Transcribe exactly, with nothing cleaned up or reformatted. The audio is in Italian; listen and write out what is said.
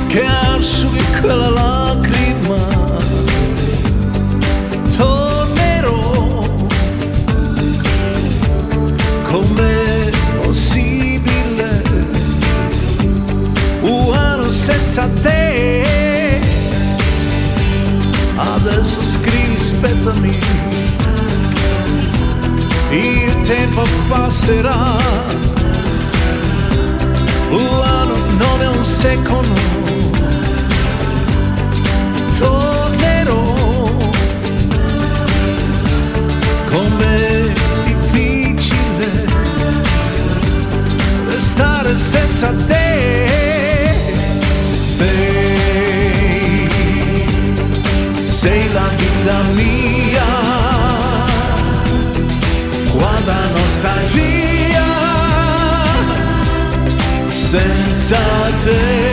che asciughi quella lacrima. Tornerò, com'è possibile un anno senza te? Adesso scrivi, aspettami, il tempo passerà, l'anno non è un secondo. Tornerò, com'è difficile restare senza te. Sei, sei la vita mia, quanta nostalgia senza te.